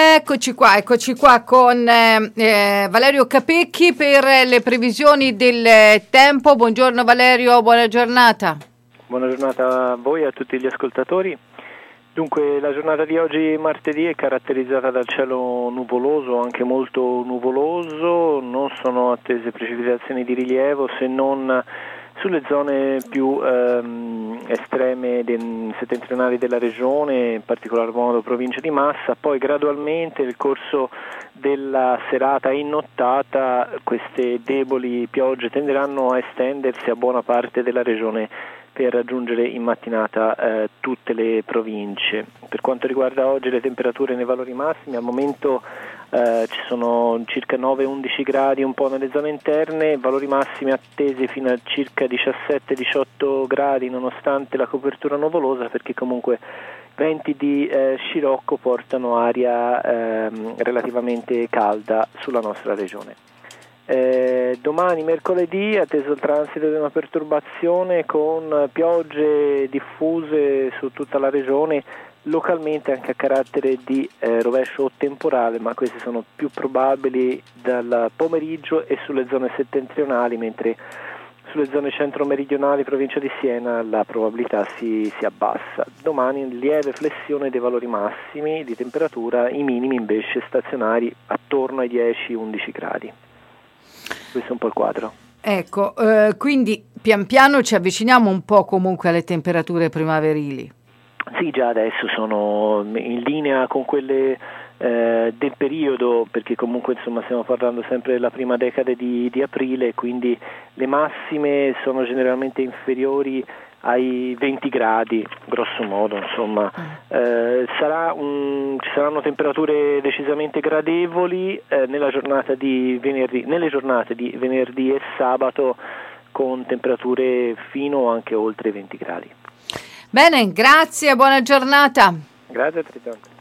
Eccoci qua con Valerio Capecchi per le previsioni del tempo. Buongiorno Valerio, buona giornata. Buona giornata a voi e a tutti gli ascoltatori. Dunque, la giornata di oggi, martedì, è caratterizzata dal cielo nuvoloso, anche molto nuvoloso. Non sono attese precipitazioni di rilievo, se non sulle zone più estreme settentrionali della regione, in particolar modo provincia di Massa. Poi gradualmente nel corso della serata in nottata queste deboli piogge tenderanno a estendersi a buona parte della regione per raggiungere in mattinata tutte le province. Per quanto riguarda oggi le temperature nei valori massimi, al momento ci sono circa 9-11 gradi un po' nelle zone interne, valori massimi attesi fino a circa 17-18 gradi nonostante la copertura nuvolosa, perché comunque venti di scirocco portano aria relativamente calda sulla nostra regione. Domani mercoledì atteso il transito di una perturbazione con piogge diffuse su tutta la regione, localmente anche a carattere di rovescio o temporale, ma questi sono più probabili dal pomeriggio e sulle zone settentrionali, mentre sulle zone centro-meridionali, provincia di Siena, la probabilità si abbassa. Domani lieve flessione dei valori massimi di temperatura, i minimi invece stazionari attorno ai 10-11 gradi. Questo è un po' il quadro. Ecco, quindi pian piano ci avviciniamo un po' comunque alle temperature primaverili. Sì, già adesso sono in linea con quelle del periodo, perché comunque insomma stiamo parlando sempre della prima decade di aprile, quindi le massime sono generalmente inferiori ai 20 gradi, grosso modo, insomma. Ci saranno temperature decisamente gradevoli nelle giornate di venerdì e sabato, con temperature fino anche oltre i 20 gradi. Bene, grazie, buona giornata. Grazie a te.